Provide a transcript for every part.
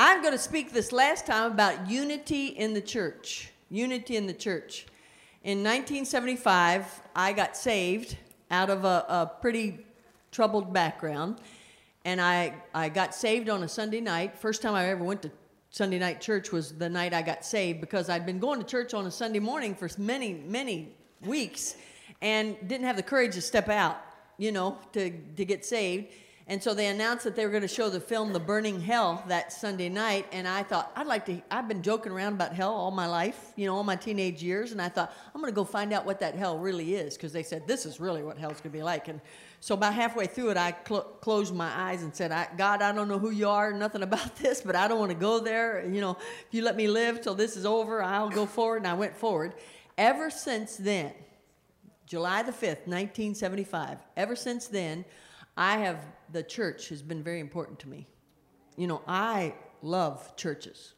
I'm going to speak this last time about unity in the church. Unity in the church. In 1975, I got saved out of a pretty troubled background. And I got saved on a Sunday night. First time I ever went to Sunday night church was the night I got saved, because I'd been going to church on a Sunday morning for many, many weeks and didn't have the courage to step out, to get saved. And so they announced that they were going to show the film The Burning Hell that Sunday night. And I thought, I've been joking around about hell all my life, all my teenage years. And I thought, I'm going to go find out what that hell really is, because they said, this is really what hell's going to be like. And so about halfway through it, I closed my eyes and said, God, I don't know who you are, nothing about this, but I don't want to go there. If you let me live till this is over, I'll go forward. And I went forward. Ever since then, July the 5th, 1975, ever since then, the church has been very important to me. I love churches.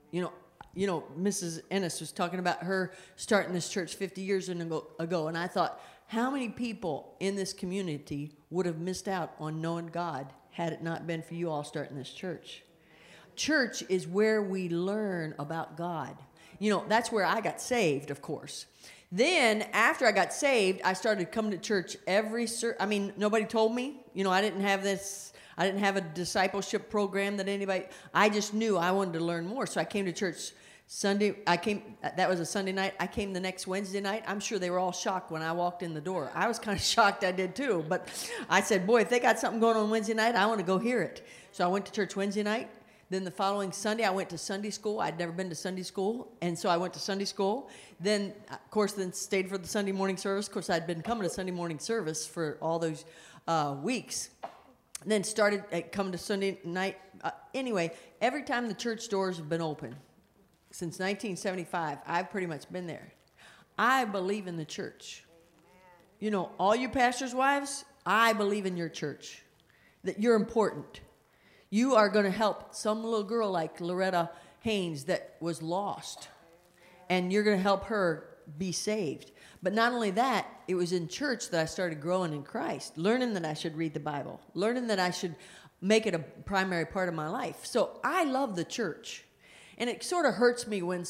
Mrs. Ennis was talking about her starting this church 50 years ago, and I thought, how many people in this community would have missed out on knowing God had it not been for you all starting this church? Church is where we learn about God. That's where I got saved, of course. Then, after I got saved, I started coming to church nobody told me. I didn't have a discipleship program I just knew I wanted to learn more. So I came to church Sunday. That was a Sunday night. I came the next Wednesday night. I'm sure they were all shocked when I walked in the door. I was kind of shocked, I did too. But I said, boy, if they got something going on Wednesday night, I want to go hear it. So I went to church Wednesday night. Then the following Sunday, I went to Sunday school. I'd never been to Sunday school, and so I went to Sunday school. Then, of course, stayed for the Sunday morning service. Of course, I'd been coming to Sunday morning service for all those weeks. Then started coming to Sunday night. Anyway, every time the church doors have been open, since 1975, I've pretty much been there. I believe in the church. All you pastors' wives, I believe in your church, that you're important. You are going to help some little girl like Loretta Haynes that was lost, and you're going to help her be saved. But not only that, it was in church that I started growing in Christ, learning that I should read the Bible, learning that I should make it a primary part of my life. So I love the church. And it sort of hurts me when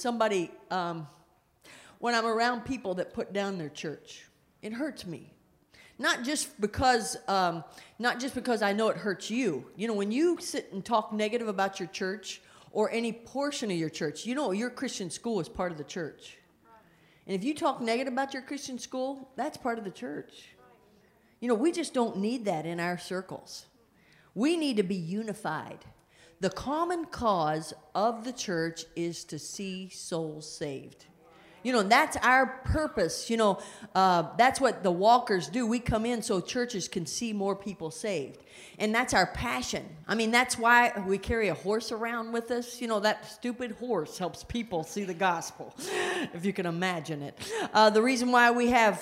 when I'm around people that put down their church. It hurts me. Not just because I know it hurts you. When you sit and talk negative about your church or any portion of your church, your Christian school is part of the church. And if you talk negative about your Christian school, that's part of the church. We just don't need that in our circles. We need to be unified. The common cause of the church is to see souls saved. That's our purpose. That's what the walkers do. We come in so churches can see more people saved. And that's our passion. That's why we carry a horse around with us. That stupid horse helps people see the gospel, if you can imagine it. The reason why we have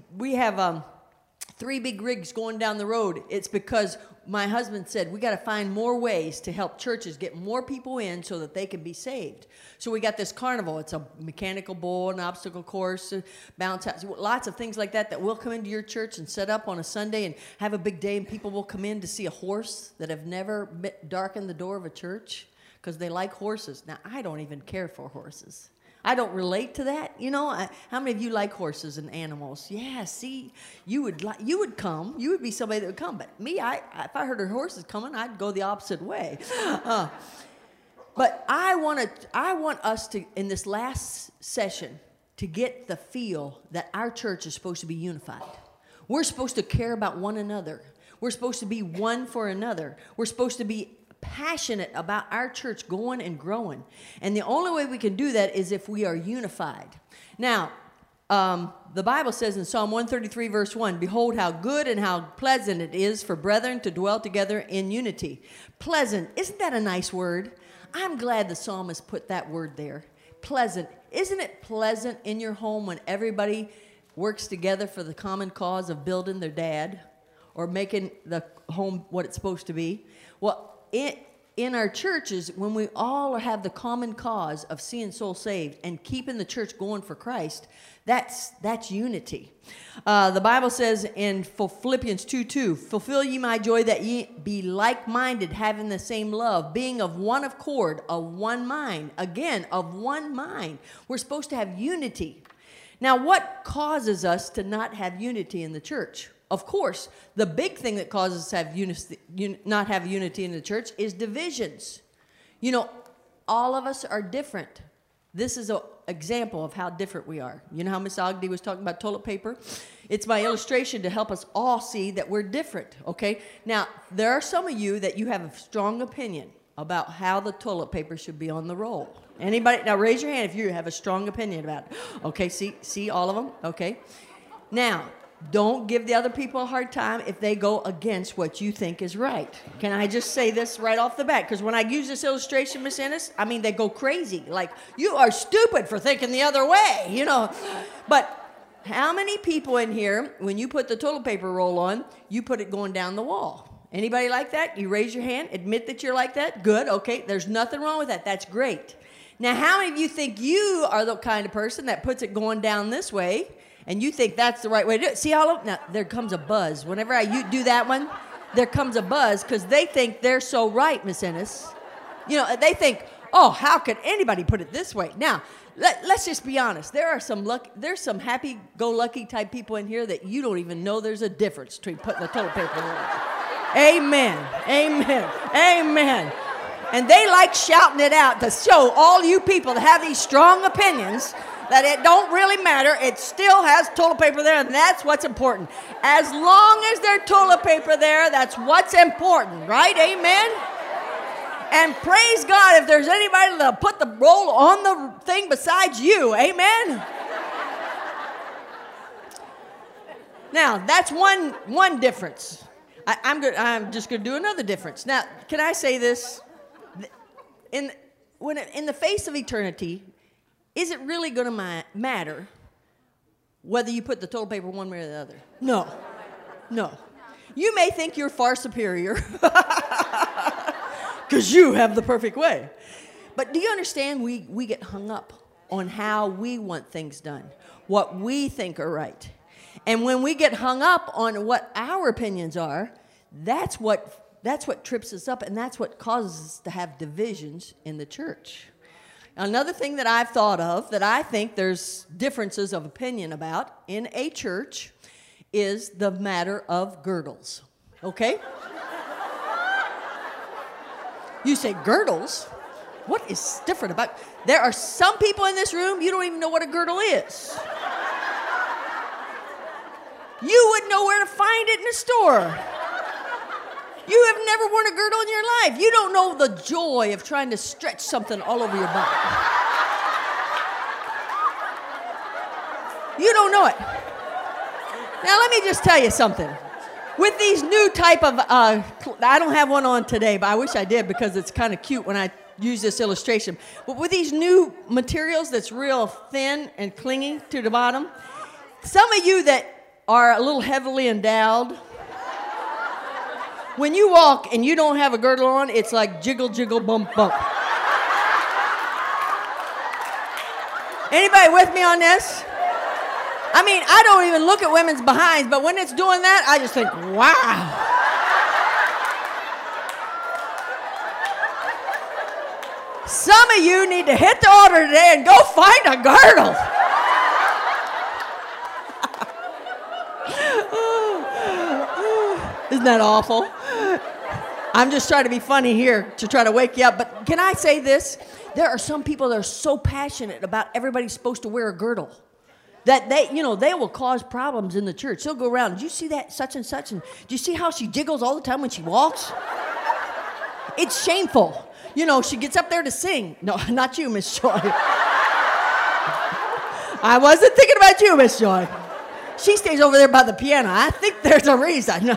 3 big rigs going down the road, it's because my husband said we got to find more ways to help churches get more people in so that they can be saved. So we got this carnival. It's a mechanical bull, an obstacle course, a bounce house, lots of things like that will come into your church and set up on a Sunday and have a big day, and people will come in to see a horse that have never darkened the door of a church because they like horses. Now, I don't even care for horses. I don't relate to that. How many of you like horses and animals? Yeah, see, you would come. You would be somebody that would come. But me, if I heard a horse is coming, I'd go the opposite way. But I want us to, in this last session, to get the feel that our church is supposed to be unified. We're supposed to care about one another. We're supposed to be one for another. We're supposed to be passionate about our church going and growing. And the only way we can do that is if we are unified. Now, the Bible says in Psalm 133, verse 1, behold how good and how pleasant it is for brethren to dwell together in unity. Pleasant. Isn't that a nice word? I'm glad the psalmist put that word there. Pleasant. Isn't it pleasant in your home when everybody works together for the common cause of building their dad or making the home what it's supposed to be? Well, in our churches, when we all have the common cause of seeing souls saved and keeping the church going for Christ, that's unity. The Bible says in Philippians 2:2, fulfill ye my joy that ye be like-minded, having the same love, being of one accord, of one mind. Again, of one mind. We're supposed to have unity. Now, what causes us to not have unity in the church? Of course, the big thing that causes us to have not have unity in the church is divisions. You know, all of us are different. This is an example of how different we are. You know how Miss Ogden was talking about toilet paper? It's my illustration to help us all see that we're different, okay? Now, there are some of you that you have a strong opinion about how the toilet paper should be on the roll. Anybody? Now, raise your hand if you have a strong opinion about it. Okay, see all of them? Okay. Now, don't give the other people a hard time if they go against what you think is right. Can I just say this right off the bat? Because when I use this illustration, Miss Ennis, I mean, they go crazy. Like, you are stupid for thinking the other way, you know. But how many people in here, when you put the toilet paper roll on, you put it going down the wall? Anybody like that? You raise your hand, admit that you're like that. Good, okay, there's nothing wrong with that. That's great. Now, how many of you think you are the kind of person that puts it going down this way, and you think that's the right way to do it? See all of them? Now, there comes a buzz. Whenever you do that one, there comes a buzz because they think they're so right, Miss Ennis. You know, they think, oh, how could anybody put it this way? Now, let's just be honest. There's some happy-go-lucky type people in here that you don't even know there's a difference between putting the toilet paper on. Amen. Amen. Amen. And they like shouting it out to show all you people that have these strong opinions that it don't really matter. It still has toilet paper there, and that's what's important. As long as there's toilet paper there, that's what's important, right? Amen? And praise God if there's anybody that'll put the roll on the thing besides you. Amen? Now, that's one difference. I'm just going to do another difference. Now, can I say this? In the face of eternity, is it really going to matter whether you put the toilet paper one way or the other? No. No. You may think you're far superior because you have the perfect way. But do you understand we get hung up on how we want things done, what we think are right. And when we get hung up on what our opinions are, that's what trips us up, and that's what causes us to have divisions in the church. Another thing that I've thought of that I think there's differences of opinion about in a church is the matter of girdles. Okay? You say, girdles? What is different about... There are some people in this room, you don't even know what a girdle is. You wouldn't know where to find it in a store. You have never worn a girdle in your life. You don't know the joy of trying to stretch something all over your body. You don't know it. Now, let me just tell you something. With these new type of, I don't have one on today, but I wish I did because it's kind of cute when I use this illustration. But with these new materials that's real thin and clingy to the bottom, some of you that are a little heavily endowed, when you walk and you don't have a girdle on, it's like jiggle, jiggle, bump, bump. Anybody with me on this? I mean, I don't even look at women's behinds, but when it's doing that, I just think, wow. Some of you need to hit the altar today and go find a girdle. Isn't that awful? I'm just trying to be funny here to try to wake you up. But can I say this? There are some people that are so passionate about everybody's supposed to wear a girdle that they will cause problems in the church. They'll go around, did you see that such and such? And do you see how she jiggles all the time when she walks? It's shameful. You know, she gets up there to sing. No, not you, Miss Joy. I wasn't thinking about you, Miss Joy. She stays over there by the piano. I think there's a reason.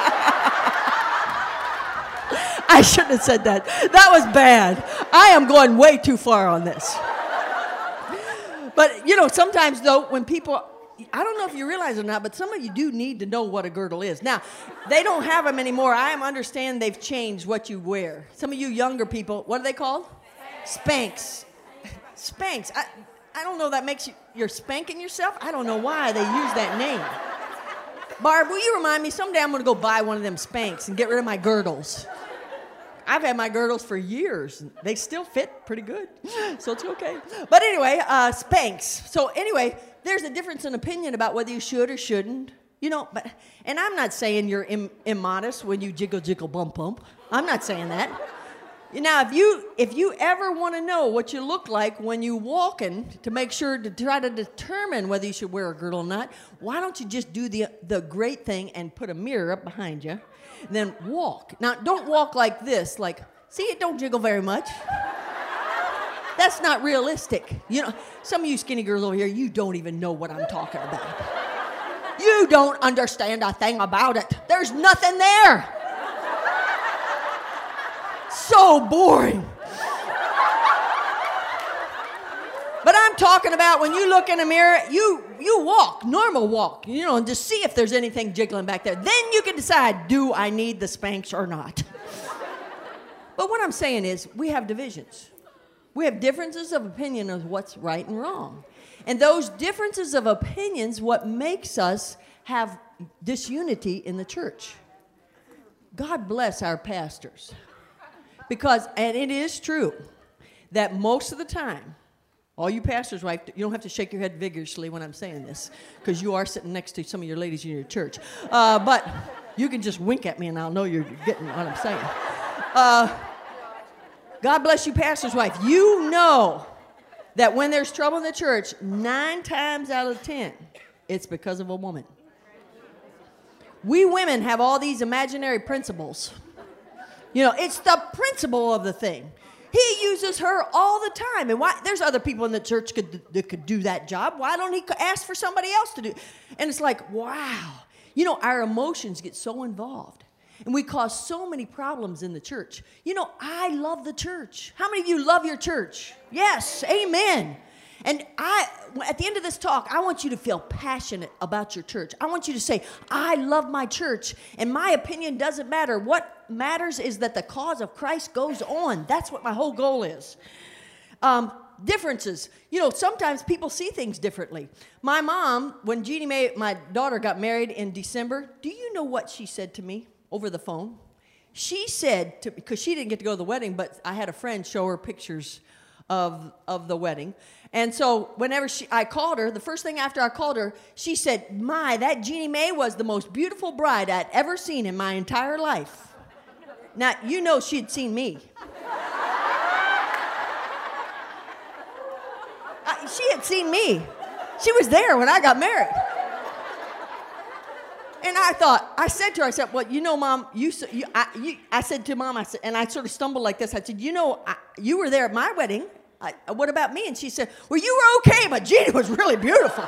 I shouldn't have said that. That was bad. I am going way too far on this. But, sometimes, though, when people, I don't know if you realize it or not, but some of you do need to know what a girdle is. Now, they don't have them anymore. I understand they've changed what you wear. Some of you younger people, what are they called? Spanks. Spanks. I don't know, that makes you're spanking yourself? I don't know why they use that name. Barb, will you remind me? Someday I'm going to go buy one of them Spanks and get rid of my girdles. I've had my girdles for years. They still fit pretty good, so it's okay. But anyway, Spanks. So anyway, there's a difference in opinion about whether you should or shouldn't. And I'm not saying you're immodest when you jiggle, jiggle, bump, bump. I'm not saying that. Now, if you ever want to know what you look like when you walking to make sure to try to determine whether you should wear a girdle or not, why don't you just do the great thing and put a mirror up behind you, and then walk. Now, don't walk like this, see, it don't jiggle very much. That's not realistic. Some of you skinny girls over here, you don't even know what I'm talking about. You don't understand a thing about it. There's nothing there. So boring. But I'm talking about when you look in a mirror, you walk, normal walk, and just see if there's anything jiggling back there. Then you can decide, do I need the Spanks or not? But what I'm saying is, we have divisions. We have differences of opinion of what's right and wrong. And those differences of opinions, what makes us have disunity in the church. God bless our pastors. And it is true that most of the time, all you pastors' wife, you don't have to shake your head vigorously when I'm saying this, because you are sitting next to some of your ladies in your church. But you can just wink at me and I'll know you're getting what I'm saying. God bless you, pastor's wife. You know that when there's trouble in the church, 9 times out of 10, it's because of a woman. We women have all these imaginary principles. It's the principle of the thing. He uses her all the time. And there's other people in the church that could do that job. Why don't he ask for somebody else to do it? And it's like, wow. Our emotions get so involved. And we cause so many problems in the church. I love the church. How many of you love your church? Yes, amen. And at the end of this talk, I want you to feel passionate about your church. I want you to say, I love my church, and my opinion doesn't matter. What matters is that the cause of Christ goes on. That's what my whole goal is. Differences. Sometimes people see things differently. My mom, when Jeannie Mae, my daughter, got married in December, do you know what she said to me over the phone? She said, because she didn't get to go to the wedding, but I had a friend show her pictures of the wedding. And so whenever I called her, the first thing after I called her, she said, that Jeannie Mae was the most beautiful bride I'd ever seen in my entire life. Now, she'd seen me. She had seen me. She was there when I got married. And I said to her, well, Mom, I said to Mom, and I sort of stumbled like this. I said, you were there at my wedding. What about me? And she said, well, you were okay, but Jeannie was really beautiful.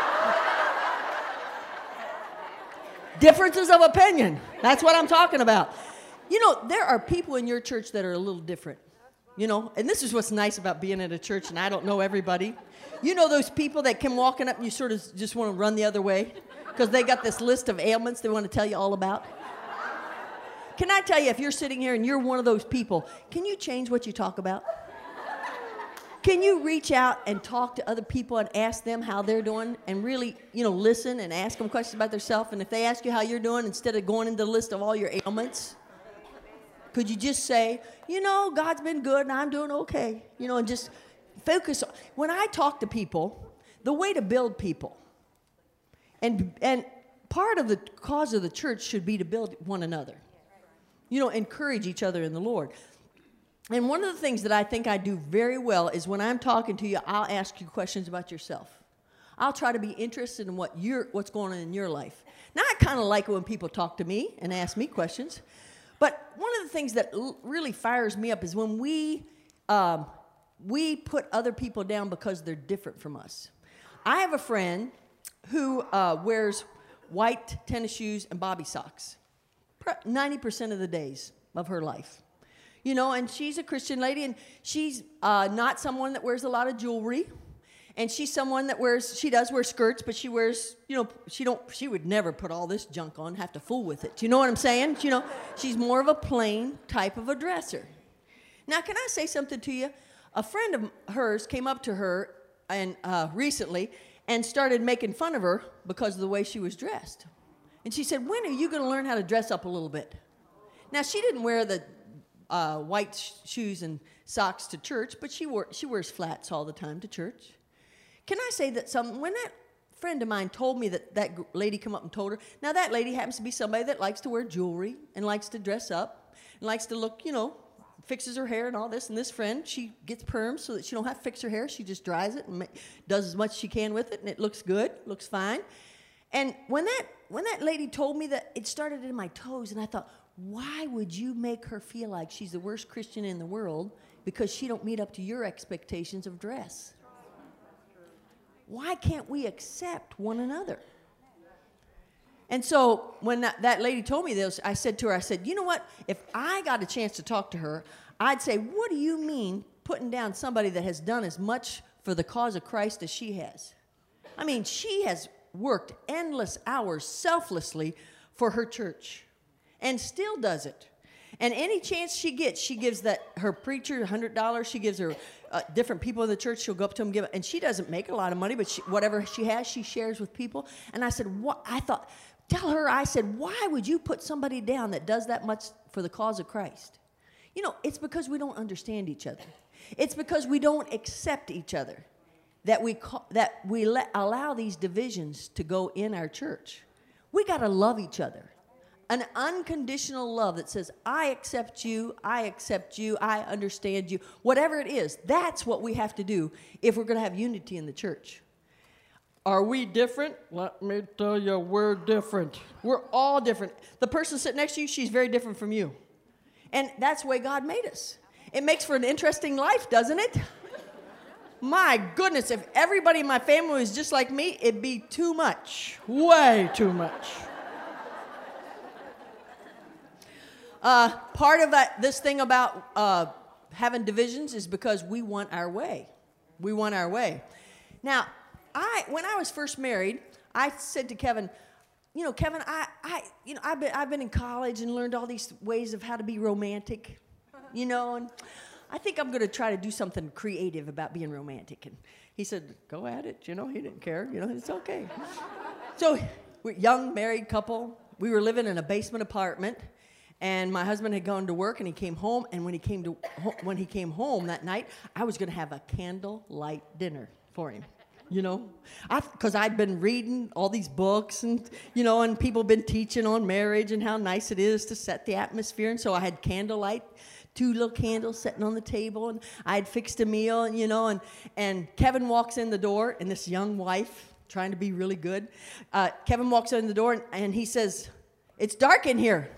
Differences of opinion. That's what I'm talking about. There are people in your church that are a little different. And this is what's nice about being at a church, and I don't know everybody. Those people that come walking up and you sort of just want to run the other way because they got this list of ailments they want to tell you all about. Can I tell you, if you're sitting here and you're one of those people, can you change what you talk about? Can you reach out and talk to other people and ask them how they're doing and really, listen and ask them questions about themselves? And if they ask you how you're doing, instead of going into the list of all your ailments, could you just say, God's been good and I'm doing okay, and just focus. When I talk to people, the way to build people, and part of the cause of the church should be to build one another, encourage each other in the Lord. And one of the things that I think I do very well is when I'm talking to you, I'll ask you questions about yourself. I'll try to be interested in what's going on in your life. Now, I kind of like it when people talk to me and ask me questions. But one of the things that really fires me up is when we put other people down because they're different from us. I have a friend who wears white tennis shoes and bobby socks 90% of the days of her life. And she's a Christian lady, and she's not someone that wears a lot of jewelry. And she's someone that she does wear skirts, but she wears, she would never put all this junk on, have to fool with it. Do you know what I'm saying? She's more of a plain type of a dresser. Now, can I say something to you? A friend of hers came up to her and recently and started making fun of her because of the way she was dressed. And she said, when are you going to learn how to dress up a little bit? Now, she didn't wear the white shoes and socks to church, but she wears flats all the time to church. Can I say that when that friend of mine told me that lady come up and told her, now that lady happens to be somebody that likes to wear jewelry and likes to dress up and likes to look, fixes her hair and all this. And this friend, she gets perms so that she don't have to fix her hair. She just dries it and does as much as she can with it, and it looks good, looks fine. And when that lady told me that, it started in my toes, and I thought, why would you make her feel like she's the worst Christian in the world because she don't meet up to your expectations of dress? Why can't we accept one another? And so when that lady told me this, I said to her, you know what? If I got a chance to talk to her, I'd say, what do you mean putting down somebody that has done as much for the cause of Christ as she has? I mean, she has worked endless hours selflessly for her church and still does it. And any chance she gets, she gives her preacher $100. She gives her different people in the church. She'll go up to them, give it. And she doesn't make a lot of money, but whatever she has, she shares with people. And I said, what? I said, why would you put somebody down that does that much for the cause of Christ? It's because we don't understand each other. It's because we don't accept each other that we allow these divisions to go in our church. We got to love each other. An unconditional love that says, I accept you, I understand you. Whatever it is, that's what we have to do if we're going to have unity in the church. Are we different? Let me tell you, we're different. We're all different. The person sitting next to you, she's very different from you. And that's the way God made us. It makes for an interesting life, doesn't it? My goodness, if everybody in my family was just like me, it'd be too much. Way too much. Part of this thing about having divisions is because we want our way. We want our way. Now, when I was first married, I said to Kevin, Kevin, I've been in college and learned all these ways of how to be romantic, and I think I'm going to try to do something creative about being romantic. And he said, go at it. He didn't care. It's okay. So we're a young married couple. We were living in a basement apartment. And my husband had gone to work, and he came home. And when he came home that night, I was going to have a candlelight dinner for him. Because I'd been reading all these books, and and people been teaching on marriage and how nice it is to set the atmosphere. And so I had candlelight, 2 little candles sitting on the table, and I had fixed a meal, and Kevin walks in the door, and this young wife trying to be really good. Kevin walks in the door, and he says, "It's dark in here."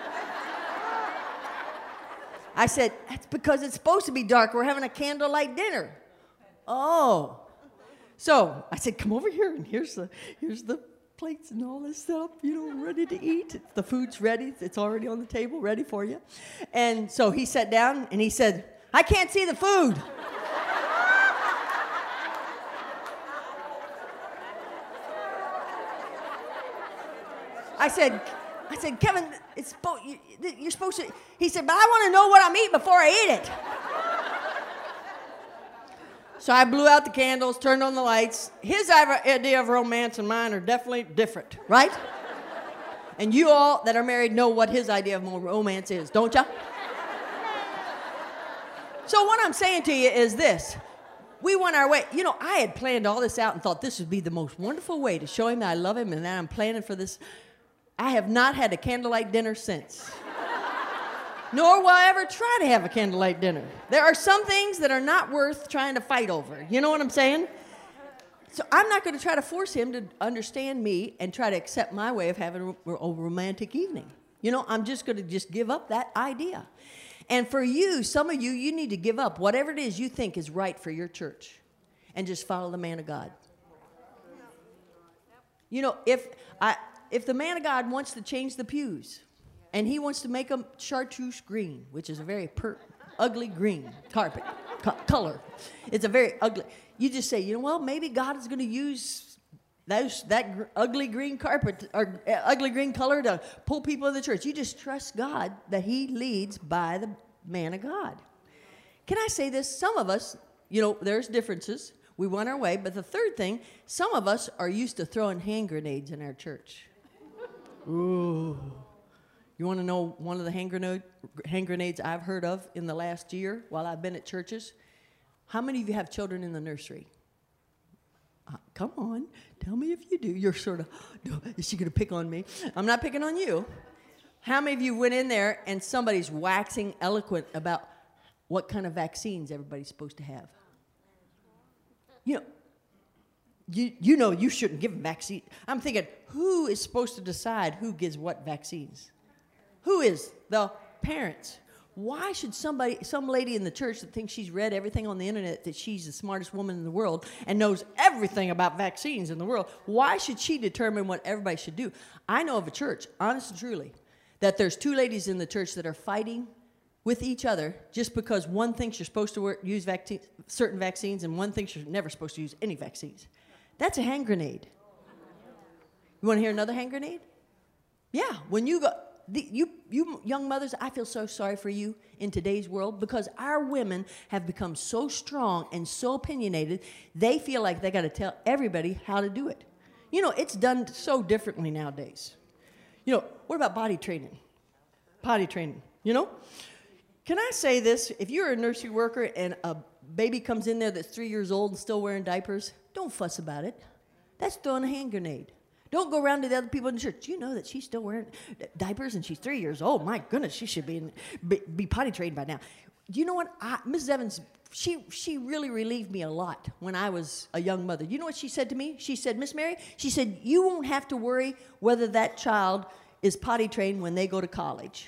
I said, that's because it's supposed to be dark. We're having a candlelight dinner. Oh. So I said, come over here, and here's the plates and all this stuff, ready to eat. The food's ready. It's already on the table, ready for you. And so he sat down, and he said, I can't see the food. I said, Kevin, you're supposed to. He said, but I want to know what I'm eating before I eat it. So I blew out the candles, turned on the lights. His idea of romance and mine are definitely different, right? And you all that are married know what his idea of romance is, don't you? So what I'm saying to you is this. We went our way. I had planned all this out and thought this would be the most wonderful way to show him that I love him, and that I'm planning for this. I have not had a candlelight dinner since. Nor will I ever try to have a candlelight dinner. There are some things that are not worth trying to fight over. You know what I'm saying? So I'm not going to try to force him to understand me and try to accept my way of having a romantic evening. I'm just going to give up that idea. And for you, some of you, you need to give up whatever it is you think is right for your church and just follow the man of God. If the man of God wants to change the pews and he wants to make them chartreuse green, which is a very ugly green carpet color. It's a very ugly. You just say, well, maybe God is going to use ugly green carpet or ugly green color to pull people in the church. You just trust God that he leads by the man of God. Can I say this? Some of us, there's differences. We want our way. But the third thing, some of us are used to throwing hand grenades in our church. Ooh. You want to know one of the hand grenades I've heard of in the last year while I've been at churches? How many of you have children in the nursery? Come on, tell me if you do. You're sort of, is she going to pick on me? I'm not picking on you. How many of you went in there and somebody's waxing eloquent about what kind of vaccines everybody's supposed to have? You shouldn't give them vaccine. I'm thinking, who is supposed to decide who gives what vaccines? Who is? The parents. Why should some lady in the church that thinks she's read everything on the internet, that she's the smartest woman in the world and knows everything about vaccines in the world, why should she determine what everybody should do? I know of a church, honest and truly, that there's two ladies in the church that are fighting with each other just because one thinks you're supposed to use certain vaccines and one thinks you're never supposed to use any vaccines. That's a hand grenade. You want to hear another hand grenade? Yeah, when you go... You young mothers, I feel so sorry for you in today's world because our women have become so strong and so opinionated, they feel like they got to tell everybody how to do it. It's done so differently nowadays. What about body training? Potty training, Can I say this? If you're a nursery worker and a baby comes in there that's 3 years old and still wearing diapers, don't fuss about it. That's throwing a hand grenade. Don't go around to the other people in the church. Do you know that she's still wearing diapers and she's 3 years old? My goodness, she should be potty trained by now. Do you know what? Mrs. Evans, she really relieved me a lot when I was a young mother. You know what she said to me? She said, Miss Mary, she said, you won't have to worry whether that child is potty trained when they go to college.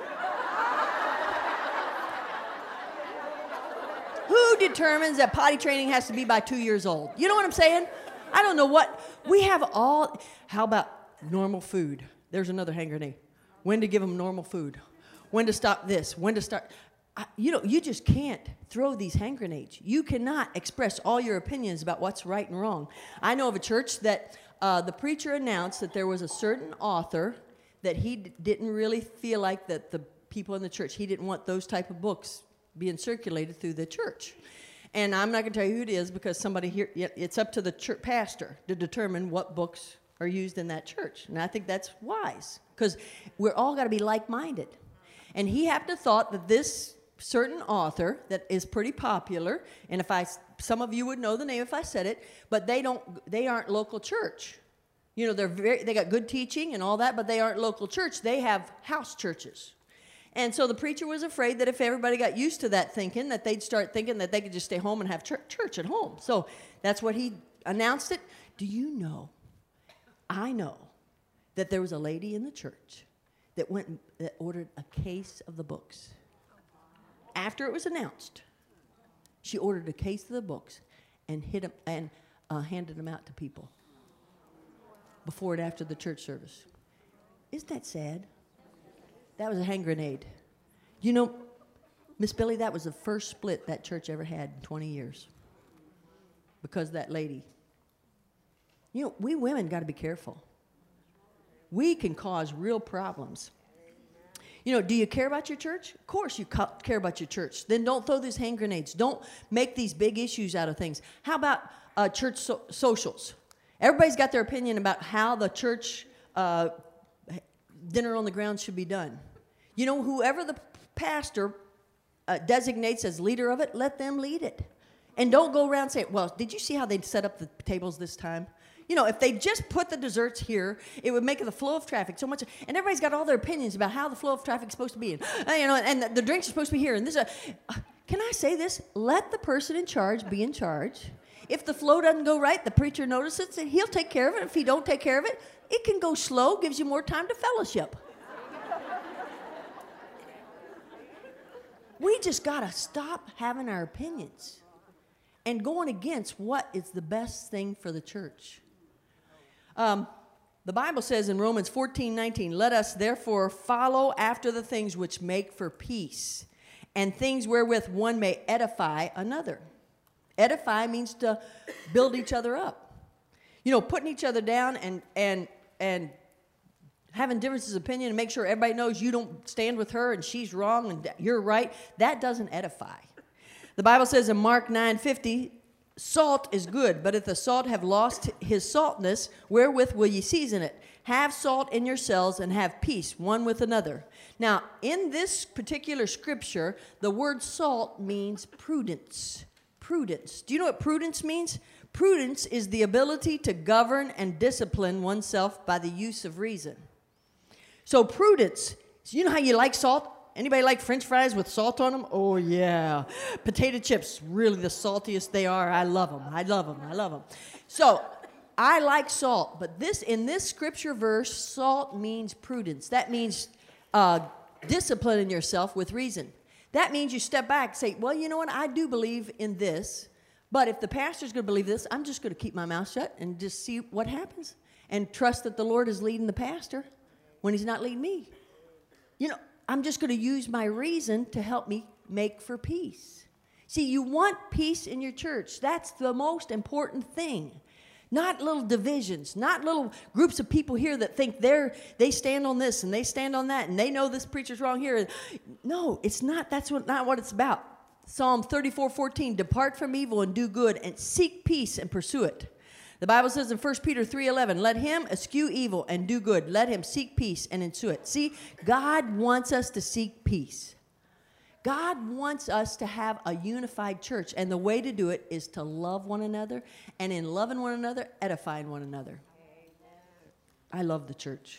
Who determines that potty training has to be by 2 years old? You know what I'm saying? I don't know what. We have all. How about normal food? There's another hand grenade. When to give them normal food. When to stop this. When to start. You just can't throw these hand grenades. You cannot express all your opinions about what's right and wrong. I know of a church that the preacher announced that there was a certain author that he didn't really feel like that the people in the church, he didn't want those type of books being circulated through the church. And I'm not going to tell you who it is because somebody here, it's up to the church pastor to determine what books are used in that church. And I think that's wise because we're all got to be like-minded. And he happened to thought that this certain author that is pretty popular, and some of you would know the name if I said it, but they aren't local church. They got good teaching and all that, but they aren't local church. They have house churches. And so the preacher was afraid that if everybody got used to that thinking, that they'd start thinking that they could just stay home and have church at home. So that's what he announced it. Do you know, I know that there was a lady in the church that ordered a case of the books. After it was announced, she ordered a case of the books and handed them out to people before and after the church service. Isn't that sad? That was a hand grenade. Miss Billy, that was the first split that church ever had in 20 years. Because of that lady. We women got to be careful. We can cause real problems. Do you care about your church? Of course you care about your church. Then don't throw these hand grenades. Don't make these big issues out of things. How about church socials? Everybody's got their opinion about how the church dinner on the ground should be done. Whoever the pastor designates as leader of it, let them lead it. And don't go around saying, well, did you see how they set up the tables this time? If they just put the desserts here, it would make the flow of traffic so much. And everybody's got all their opinions about how the flow of traffic is supposed to be. And the drinks are supposed to be here. And this. Can I say this? Let the person in charge be in charge. If the flow doesn't go right, the preacher notices it, he'll take care of it. If he don't take care of it, it can go slow, gives you more time to fellowship. We just got to stop having our opinions and going against what is the best thing for the church. The Bible says in Romans 14:19, let us therefore follow after the things which make for peace and things wherewith one may edify another. Edify means to build each other up. You know, putting each other down and having differences of opinion and make sure everybody knows you don't stand with her and she's wrong and you're right, that doesn't edify. The Bible says in Mark 9:50, salt is good, but if the salt have lost his saltness, wherewith will ye season it? Have salt in yourselves and have peace one with another. Now, in this particular scripture, the word salt means prudence. Prudence. Do you know what prudence means? Prudence is the ability to govern and discipline oneself by the use of reason. So prudence, you know how you like salt? Anybody like French fries with salt on them? Oh, yeah. Potato chips, really the saltiest they are. I love them. I love them. I love them. So I like salt, but in this scripture verse, salt means prudence. That means disciplining yourself with reason. That means you step back and say, well, you know what? I do believe in this, but if the pastor's going to believe this, I'm just going to keep my mouth shut and just see what happens and trust that the Lord is leading the pastor when he's not leading me. You know, I'm just going to use my reason to help me make for peace. See, you want peace in your church. That's the most important thing. Not little divisions, not little groups of people here that think they stand on this and they stand on that and they know this preacher's wrong here. No, it's not. That's not what it's about. Psalm 34:14, depart from evil and do good and seek peace and pursue it. The Bible says in 1 Peter 3:11, let him eschew evil and do good. Let him seek peace and ensue it. See, God wants us to seek peace. God wants us to have a unified church, and the way to do it is to love one another, and in loving one another, edifying one another. I love the church.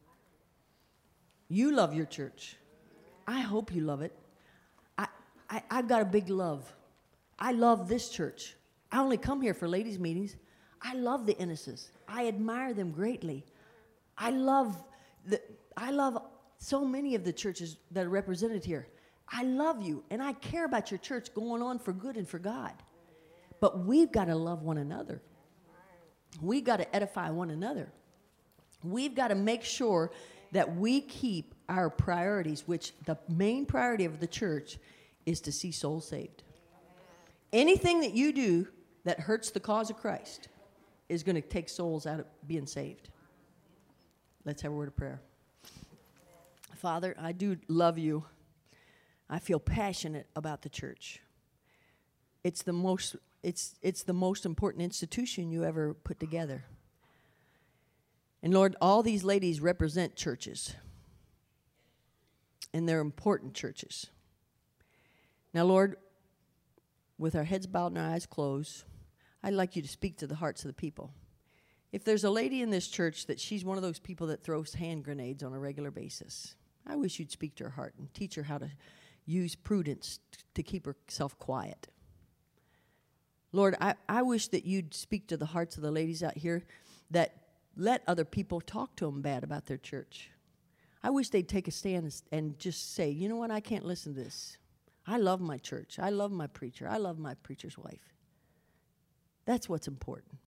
You love your church. I hope you love it. I've got a big love. I love this church. I only come here for ladies' meetings. I love the Inneses. I admire them greatly. I love so many of the churches that are represented here. I love you, and I care about your church going on for good and for God. But we've got to love one another. We've got to edify one another. We've got to make sure that we keep our priorities, which the main priority of the church is to see souls saved. Anything that you do that hurts the cause of Christ is going to take souls out of being saved. Let's have a word of prayer. Father, I do love you. I feel passionate about the church. It's the most important institution you ever put together. And Lord, all these ladies represent churches. And they're important churches. Now, Lord, with our heads bowed and our eyes closed, I'd like you to speak to the hearts of the people. If there's a lady in this church that she's one of those people that throws hand grenades on a regular basis, I wish you'd speak to her heart and teach her how to use prudence to keep herself quiet. Lord, I wish that you'd speak to the hearts of the ladies out here that let other people talk to them bad about their church. I wish they'd take a stand and just say, you know what, I can't listen to this. I love my church. I love my preacher. I love my preacher's wife. That's what's important.